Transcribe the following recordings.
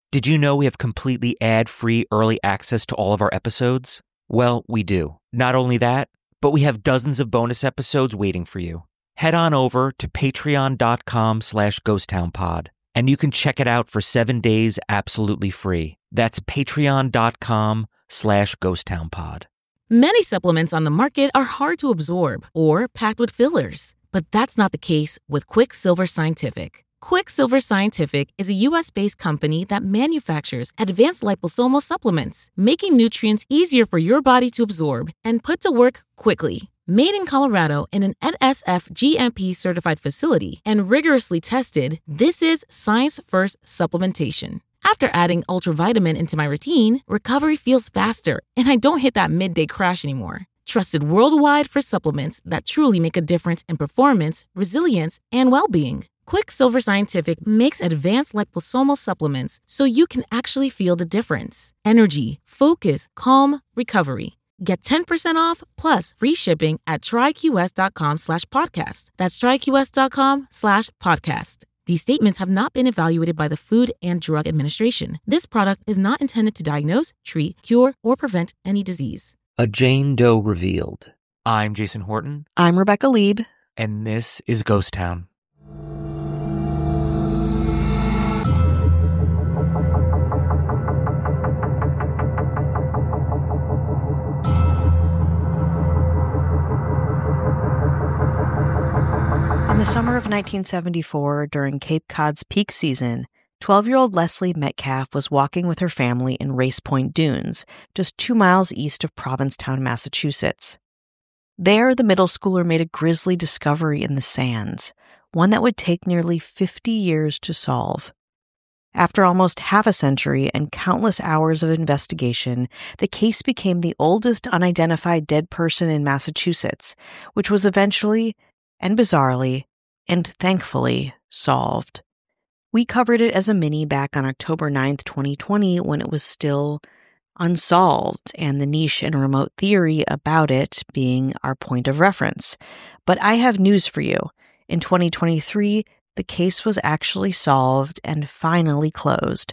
Did you know we have completely ad-free early access to all of our episodes? Well, we do. Not only that, but we have dozens of bonus episodes waiting for you. Head on over to patreon.com/ghosttownpod, and you can check it out for 7 days absolutely free. That's patreon.com/ghosttownpod. Many supplements on the market are hard to absorb or packed with fillers, but that's not the case with Quicksilver Scientific. Quicksilver Scientific is a U.S.-based company that manufactures advanced liposomal supplements, making nutrients easier for your body to absorb and put to work quickly. Made in Colorado in an NSF GMP-certified facility and rigorously tested, this is science-first supplementation. After adding Ultravitamin into my routine, recovery feels faster, and I don't hit that midday crash anymore. Trusted worldwide for supplements that truly make a difference in performance, resilience, and well-being. Quicksilver Scientific makes advanced liposomal supplements so you can actually feel the difference. Energy, focus, calm, recovery. Get 10% off plus free shipping at tryqs.com/podcast. That's tryqs.com/podcast. These statements have not been evaluated by the Food and Drug Administration. This product is not intended to diagnose, treat, cure, or prevent any disease. A Jane Doe Revealed. I'm Jason Horton. I'm Rebecca Lieb. And this is Ghost Town. In the summer of 1974, during Cape Cod's peak season, 12-year-old Leslie Metcalf was walking with her family in Race Point Dunes, just 2 miles east of Provincetown, Massachusetts. There, the middle schooler made a grisly discovery in the sands, one that would take nearly 50 years to solve. After almost half a century and countless hours of investigation, the case became the oldest unidentified dead person in Massachusetts, which was eventually, and bizarrely, and thankfully, solved. We covered it as a mini back on October 9th, 2020, when it was still unsolved, and the niche and remote theory about it being our point of reference. But I have news for you. In 2023, the case was actually solved and finally closed.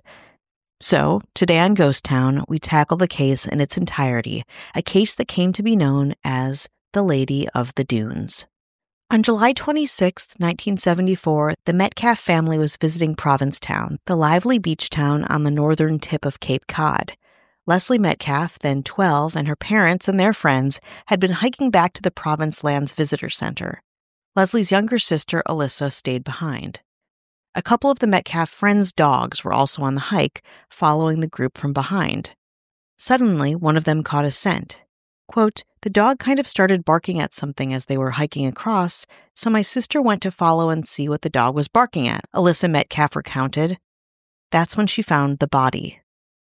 So, today on Ghost Town, we tackle the case in its entirety, a case that came to be known as the Lady of the Dunes. On July 26, 1974, the Metcalf family was visiting Provincetown, the lively beach town on the northern tip of Cape Cod. Leslie Metcalf, then 12, and her parents and their friends had been hiking back to the Province Lands Visitor Center. Leslie's younger sister, Alyssa, stayed behind. A couple of the Metcalf friends' dogs were also on the hike, following the group from behind. Suddenly, one of them caught a scent. Quote, "The dog kind of started barking at something as they were hiking across, so my sister went to follow and see what the dog was barking at," Alyssa Metcalf recounted. That's when she found the body.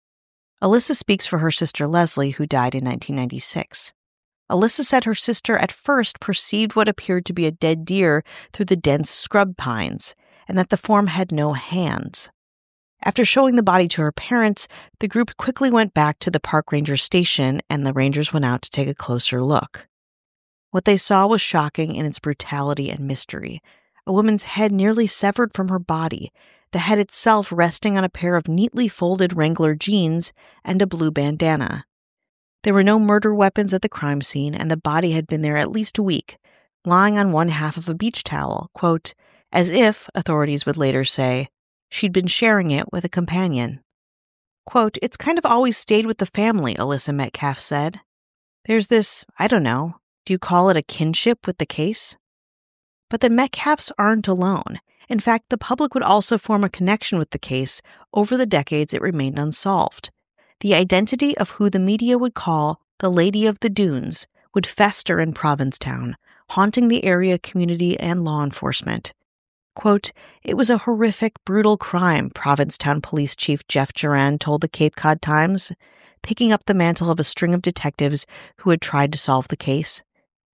Alyssa speaks for her sister Leslie, who died in 1996. Alyssa said her sister at first perceived what appeared to be a dead deer through the dense scrub pines, and that the form had no hands. After showing the body to her parents, the group quickly went back to the park ranger station, and the rangers went out to take a closer look. What they saw was shocking in its brutality and mystery. A woman's head nearly severed from her body, the head itself resting on a pair of neatly folded Wrangler jeans and a blue bandana. There were no murder weapons at the crime scene, and the body had been there at least a week, lying on one half of a beach towel, quote, as if, authorities would later say, she'd been sharing it with a companion. Quote, "It's kind of always stayed with the family," Alyssa Metcalf said. "There's this, I don't know, do you call it a kinship with the case?" But the Metcalfs aren't alone. In fact, the public would also form a connection with the case over the decades it remained unsolved. The identity of who the media would call the Lady of the Dunes would fester in Provincetown, haunting the area community and law enforcement. Quote, "It was a horrific, brutal crime," Provincetown Police Chief Jeff Duran told the Cape Cod Times, picking up the mantle of a string of detectives who had tried to solve the case.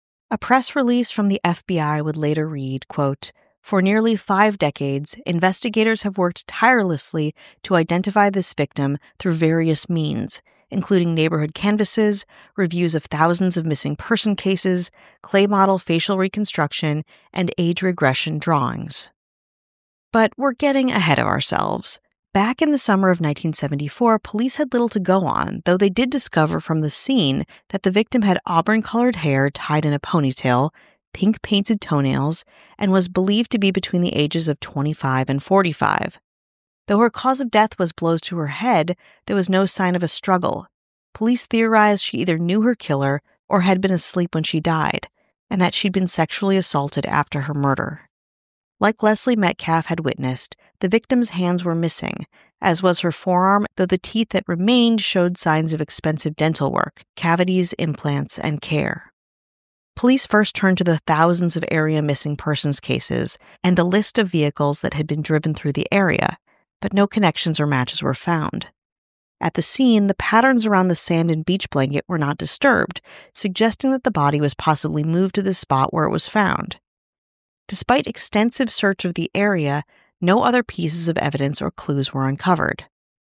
A press release from the FBI would later read, quote, "For nearly 5 decades, investigators have worked tirelessly to identify this victim through various means, including neighborhood canvasses, reviews of thousands of missing person cases, clay model facial reconstruction, and age regression drawings." But we're getting ahead of ourselves. Back in the summer of 1974, police had little to go on, though they did discover from the scene that the victim had auburn-colored hair tied in a ponytail, pink-painted toenails, and was believed to be between the ages of 25 and 45. Though her cause of death was blows to her head, there was no sign of a struggle. Police theorized she either knew her killer or had been asleep when she died, and that she'd been sexually assaulted after her murder. Like Leslie Metcalf had witnessed, the victim's hands were missing, as was her forearm, though the teeth that remained showed signs of expensive dental work, cavities, implants, and care. Police first turned to the thousands of area missing persons cases and a list of vehicles that had been driven through the area, but no connections or matches were found. At the scene, the patterns around the sand and beach blanket were not disturbed, suggesting that the body was possibly moved to the spot where it was found. Despite extensive search of the area, no other pieces of evidence or clues were uncovered.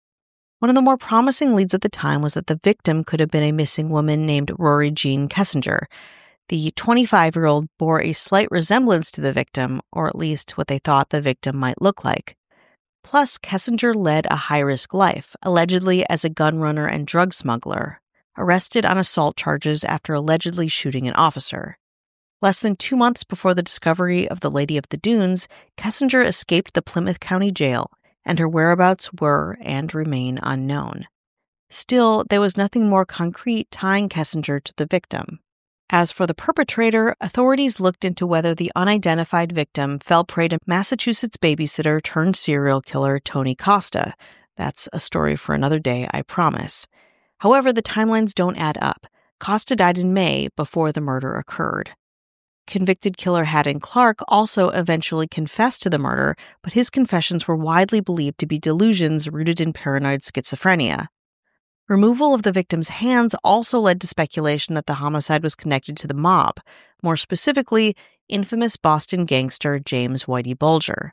One of the more promising leads at the time was that the victim could have been a missing woman named Rory Jean Kessinger. The 25-year-old bore a slight resemblance to the victim, or at least what they thought the victim might look like. Plus, Kessinger led a high-risk life, allegedly as a gun runner and drug smuggler, arrested on assault charges after allegedly shooting an officer. Less than 2 months before the discovery of the Lady of the Dunes, Kessinger escaped the Plymouth County Jail, and her whereabouts were and remain unknown. Still, there was nothing more concrete tying Kessinger to the victim. As for the perpetrator, authorities looked into whether the unidentified victim fell prey to Massachusetts babysitter turned serial killer Tony Costa. That's a story for another day, I promise. However, the timelines don't add up. Costa died in May before the murder occurred. Convicted killer Haddon Clark also eventually confessed to the murder, but his confessions were widely believed to be delusions rooted in paranoid schizophrenia. Removal of the victim's hands also led to speculation that the homicide was connected to the mob, more specifically, infamous Boston gangster James Whitey Bulger.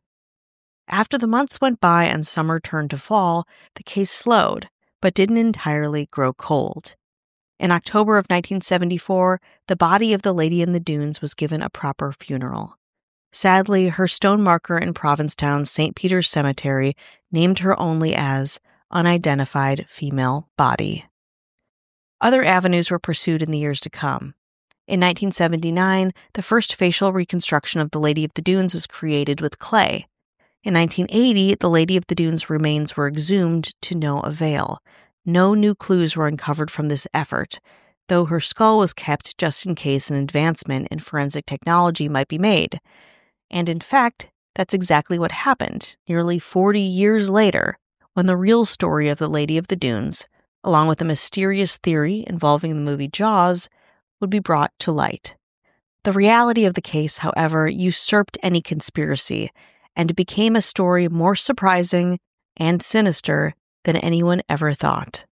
After the months went by and summer turned to fall, the case slowed, but didn't entirely grow cold. In October of 1974, the body of the Lady in the Dunes was given a proper funeral. Sadly, her stone marker in Provincetown's St. Peter's Cemetery named her only as unidentified female body. Other avenues were pursued in the years to come. In 1979, the first facial reconstruction of the Lady of the Dunes was created with clay. In 1980, the Lady of the Dunes remains were exhumed to no avail. No new clues were uncovered from this effort, though her skull was kept just in case an advancement in forensic technology might be made. And in fact, that's exactly what happened nearly 40 years later, when the real story of the Lady of the Dunes, along with a mysterious theory involving the movie Jaws, would be brought to light. The reality of the case, however, usurped any conspiracy, and it became a story more surprising and sinister than anyone ever thought.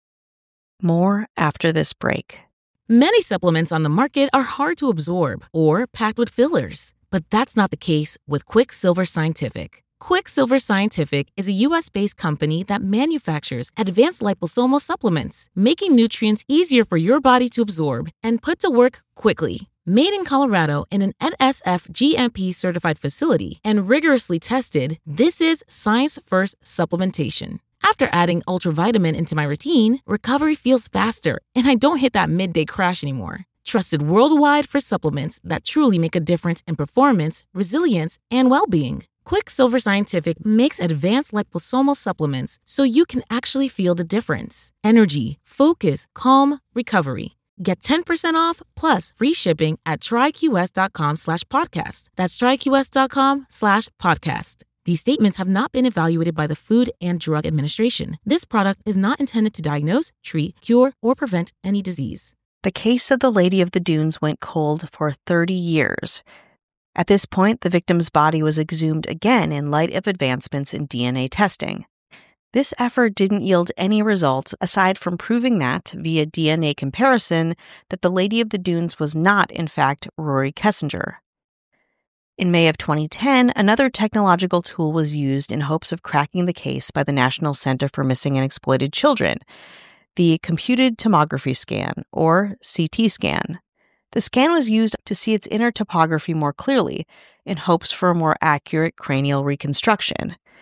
More after this break. Many supplements on the market are hard to absorb or packed with fillers, but that's not the case with Quicksilver Scientific. Quicksilver Scientific is a U.S.-based company that manufactures advanced liposomal supplements, making nutrients easier for your body to absorb and put to work quickly. Made in Colorado in an NSF GMP-certified facility and rigorously tested, this is science-first supplementation. After adding ultravitamin into my routine, recovery feels faster, and I don't hit that midday crash anymore. Trusted worldwide for supplements that truly make a difference in performance, resilience, and well-being. Quicksilver Scientific makes advanced liposomal supplements so you can actually feel the difference. Energy, focus, calm, recovery. Get 10% off plus free shipping at tryqs.com/podcast. That's tryqs.com/podcast. These statements have not been evaluated by the Food and Drug Administration. This product is not intended to diagnose, treat, cure, or prevent any disease. The case of the Lady of the Dunes went cold for 30 years. At this point, the victim's body was exhumed again in light of advancements in DNA testing. This effort didn't yield any results aside from proving that, via DNA comparison, that the Lady of the Dunes was not, in fact, Rory Kessinger. In May of 2010, another technological tool was used in hopes of cracking the case by the National Center for Missing and Exploited Children, the Computed Tomography Scan, or CT scan. The scan was used to see its inner topography more clearly, in hopes for a more accurate cranial reconstruction.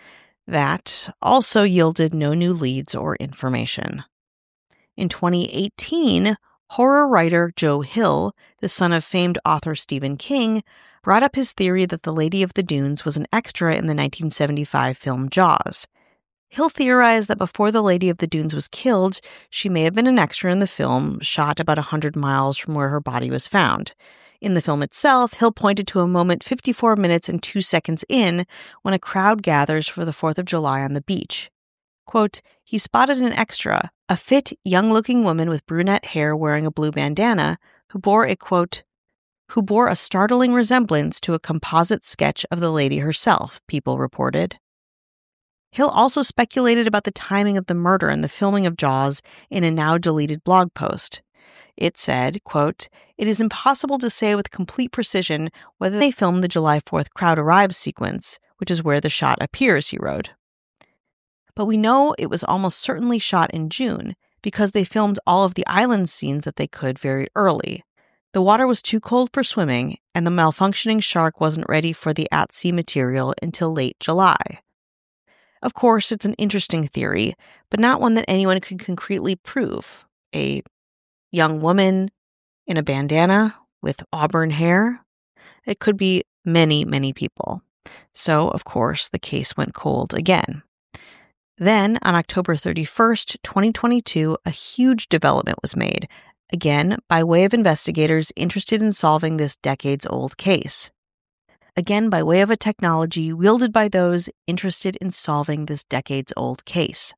That also yielded no new leads or information. In 2018, horror writer Joe Hill, the son of famed author Stephen King, brought up his theory that the Lady of the Dunes was an extra in the 1975 film Jaws. Hill theorized that before the Lady of the Dunes was killed, she may have been an extra in the film, shot about 100 miles from where her body was found. In the film itself, Hill pointed to a moment 54 minutes and 2 seconds in when a crowd gathers for the 4th of July on the beach. Quote, he spotted an extra, a fit, young-looking woman with brunette hair wearing a blue bandana, who bore a startling resemblance to a composite sketch of the lady herself, People reported. Hill also speculated about the timing of the murder and the filming of Jaws in a now-deleted blog post. It said, quote, it is impossible to say with complete precision whether they filmed the July 4th crowd arrives sequence, which is where the shot appears, he wrote. But we know it was almost certainly shot in June because they filmed all of the island scenes that they could very early. The water was too cold for swimming, and the malfunctioning shark wasn't ready for the at-sea material until late July. Of course, it's an interesting theory, but not one that anyone could concretely prove. A young woman in a bandana with auburn hair? It could be many, many people. So, of course, the case went cold again. Then, on October 31st, 2022, a huge development was made, again by way of investigators interested in solving this decades-old case. Again by way of a technology wielded by those interested in solving this decades-old case.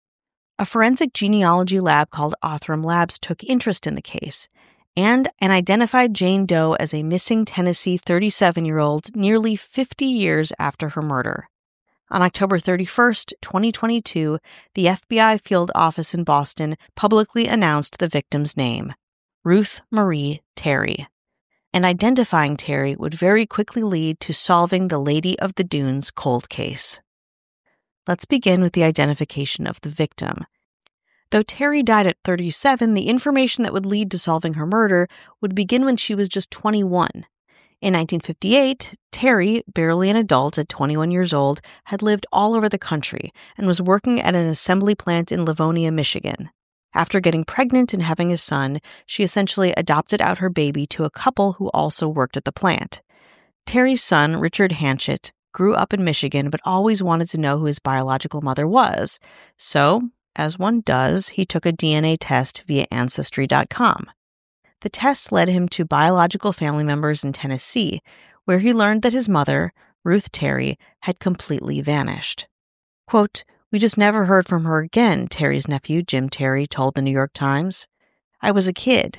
A forensic genealogy lab called Othram Labs took interest in the case and identified Jane Doe as a missing Tennessee 37-year-old nearly 50 years after her murder. On October 31st, 2022, the FBI field office in Boston publicly announced the victim's name, Ruth Marie Terry. And identifying Terry would very quickly lead to solving the Lady of the Dunes cold case. Let's begin with the identification of the victim. Though Terry died at 37, the information that would lead to solving her murder would begin when she was just 21. In 1958, Terry, barely an adult at 21 years old, had lived all over the country and was working at an assembly plant in Livonia, Michigan. After getting pregnant and having a son, she essentially adopted out her baby to a couple who also worked at the plant. Terry's son, Richard Hanchett, grew up in Michigan but always wanted to know who his biological mother was. So, as one does, he took a DNA test via Ancestry.com. The test led him to biological family members in Tennessee, where he learned that his mother, Ruth Terry, had completely vanished. Quote, we just never heard from her again, Terry's nephew, Jim Terry, told the New York Times. I was a kid.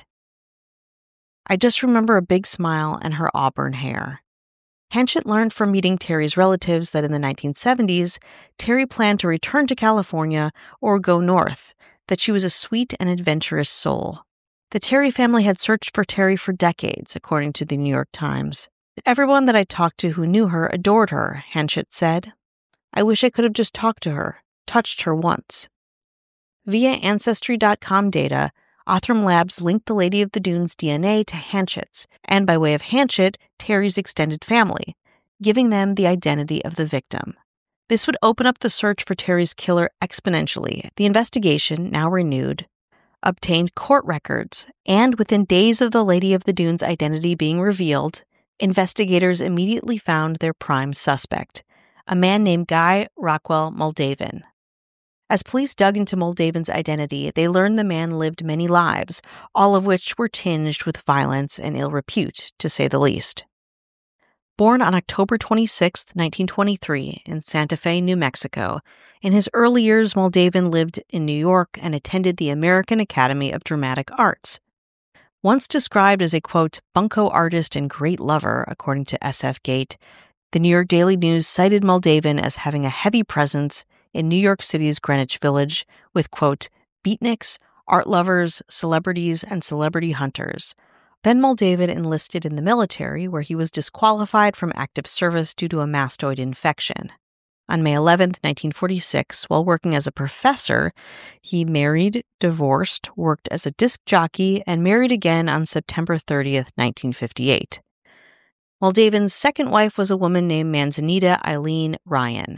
I just remember a big smile and her auburn hair. Hanchett learned from meeting Terry's relatives that in the 1970s, Terry planned to return to California or go north, that she was a sweet and adventurous soul. The Terry family had searched for Terry for decades, according to the New York Times. Everyone that I talked to who knew her adored her, Hanchett said. I wish I could have just talked to her, touched her once. Via Ancestry.com data, Othram Labs linked the Lady of the Dunes DNA to Hanchett's, and by way of Hanchett, Terry's extended family, giving them the identity of the victim. This would open up the search for Terry's killer exponentially. The investigation, now renewed, obtained court records, and within days of the Lady of the Dunes' identity being revealed, investigators immediately found their prime suspect, a man named Guy Rockwell Moldaven. As police dug into Moldaven's identity, they learned the man lived many lives, all of which were tinged with violence and ill repute, to say the least. Born on October 26, 1923, in Santa Fe, New Mexico, in his early years, Moldaven lived in New York and attended the American Academy of Dramatic Arts. Once described as a, quote, bunco artist and great lover, according to SF Gate, the New York Daily News cited Moldaven as having a heavy presence in New York City's Greenwich Village with, quote, beatniks, art lovers, celebrities, and celebrity hunters. Then Moldaven enlisted in the military, where he was disqualified from active service due to a mastoid infection. On May 11, 1946, while working as a professor, he married, divorced, worked as a disc jockey, and married again on September 30, 1958. Moldaven's second wife was a woman named Manzanita Eileen Ryan.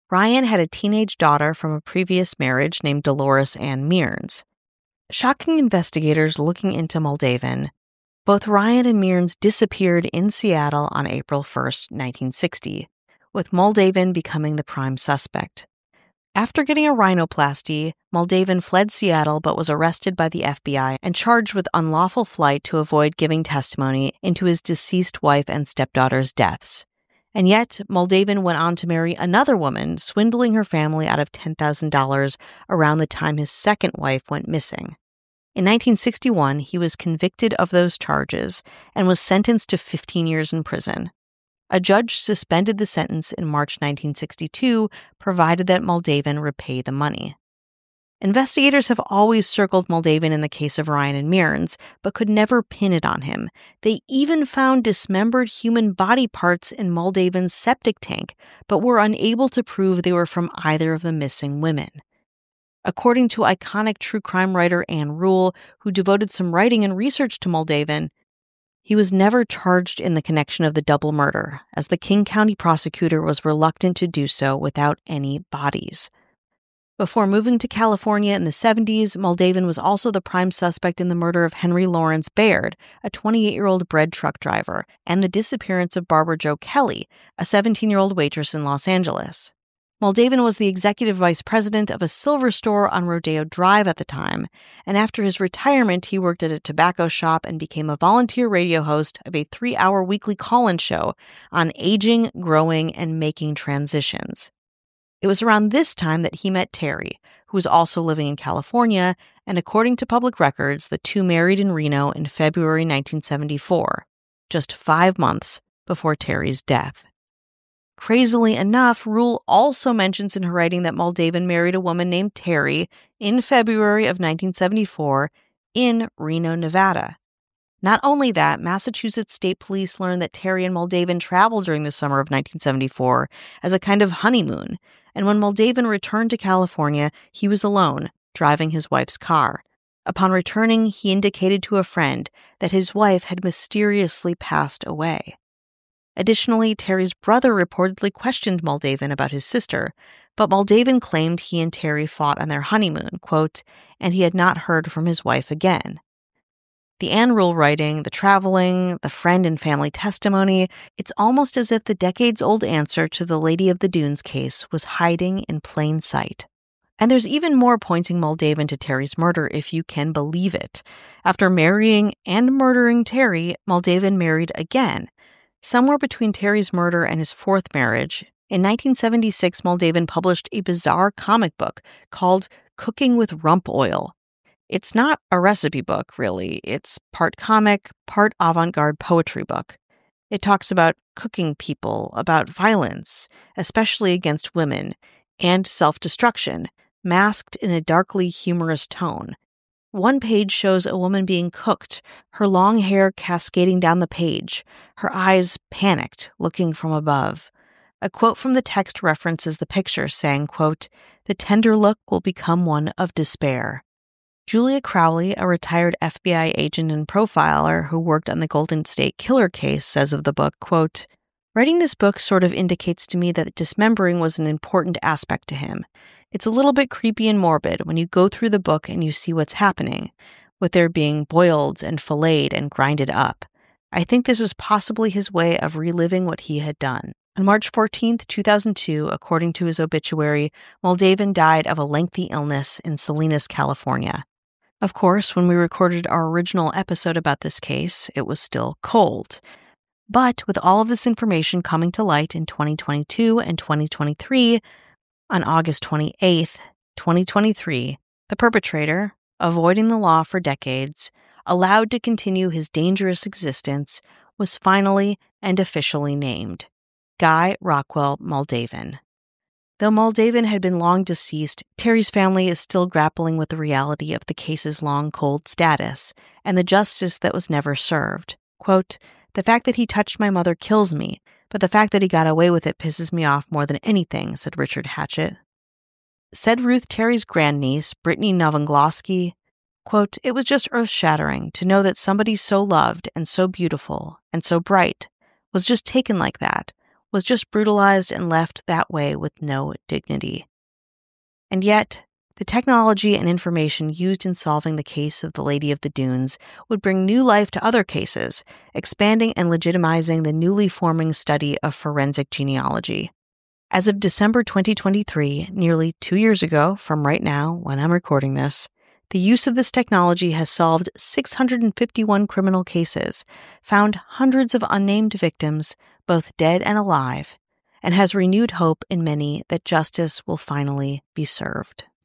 Ryan had a teenage daughter from a previous marriage named Dolores Ann Mearns. Shocking investigators looking into Moldaven, both Ryan and Mearns disappeared in Seattle on April 1st, 1960, with Moldaven becoming the prime suspect. After getting a rhinoplasty, Moldaven fled Seattle but was arrested by the FBI and charged with unlawful flight to avoid giving testimony into his deceased wife and stepdaughter's deaths. And yet, Moldaven went on to marry another woman, swindling her family out of $10,000 around the time his second wife went missing. In 1961, he was convicted of those charges and was sentenced to 15 years in prison. A judge suspended the sentence in March 1962, provided that Moldaven repay the money. Investigators have always circled Moldaven in the case of Ryan and Mearns, but could never pin it on him. They even found dismembered human body parts in Moldaven's septic tank, but were unable to prove they were from either of the missing women. According to iconic true crime writer Ann Rule, who devoted some writing and research to Moldaven, he was never charged in the connection of the double murder, as the King County prosecutor was reluctant to do so without any bodies. Before moving to California in the 70s, Moldaven was also the prime suspect in the murder of Henry Lawrence Baird, a 28-year-old bread truck driver, and the disappearance of Barbara Jo Kelly, a 17-year-old waitress in Los Angeles. Moldaven was the executive vice president of a silver store on Rodeo Drive at the time, and after his retirement, he worked at a tobacco shop and became a volunteer radio host of a 3-hour weekly call-in show on aging, growing, and making transitions. It was around this time that he met Terry, who was also living in California, and according to public records, the two married in Reno in February 1974, just 5 months before Terry's death. Crazily enough, Rule also mentions in her writing that Moldaven married a woman named Terry in February of 1974 in Reno, Nevada. Not only that, Massachusetts State Police learned that Terry and Moldaven traveled during the summer of 1974 as a kind of honeymoon, and when Moldaven returned to California, he was alone, driving his wife's car. Upon returning, he indicated to a friend that his wife had mysteriously passed away. Additionally, Terry's brother reportedly questioned Moldaven about his sister, but Moldaven claimed he and Terry fought on their honeymoon, quote, and he had not heard from his wife again. The Ann Rule writing, the traveling, the friend and family testimony, it's almost as if the decades-old answer to the Lady of the Dunes case was hiding in plain sight. And there's even more pointing Moldaven to Terry's murder, if you can believe it. After marrying and murdering Terry, Moldaven married again. Somewhere between Terry's murder and his fourth marriage, in 1976, Moldaven published a bizarre comic book called Cooking with Rump Oil. It's not a recipe book, really. It's part comic, part avant-garde poetry book. It talks about cooking people, about violence, especially against women, and self-destruction, masked in a darkly humorous tone. One page shows a woman being cooked, her long hair cascading down the page, her eyes panicked, looking from above. A quote from the text references the picture, saying, quote, "The tender look will become one of despair." Julia Crowley, a retired FBI agent and profiler who worked on the Golden State Killer case, says of the book, quote, "Writing this book sort of indicates to me that dismembering was an important aspect to him. It's a little bit creepy and morbid when you go through the book and you see what's happening, with there being boiled and filleted and grinded up. I think this was possibly his way of reliving what he had done." On March 14, 2002, according to his obituary, Moldaven died of a lengthy illness in Salinas, California. Of course, when we recorded our original episode about this case, it was still cold. But with all of this information coming to light in 2022 and 2023, on August 28, 2023, the perpetrator, avoiding the law for decades, allowed to continue his dangerous existence, was finally and officially named Guy Rockwell Moldaven. Though Moldaven had been long deceased, Terry's family is still grappling with the reality of the case's long cold status and the justice that was never served. Quote, "The fact that he touched my mother kills me, but the fact that he got away with it pisses me off more than anything," said Richard Hatchett. Said Ruth Terry's grandniece, Brittany Novoglosky, quote, "It was just earth-shattering to know that somebody so loved and so beautiful and so bright was just taken like that, was just brutalized and left that way with no dignity. And yet, the technology and information used in solving the case of the Lady of the Dunes would bring new life to other cases, expanding and legitimizing the newly forming study of forensic genealogy. As of December 2023, nearly 2 years ago from right now when I'm recording this, the use of this technology has solved 651 criminal cases, found hundreds of unnamed victims, both dead and alive, and has renewed hope in many that justice will finally be served.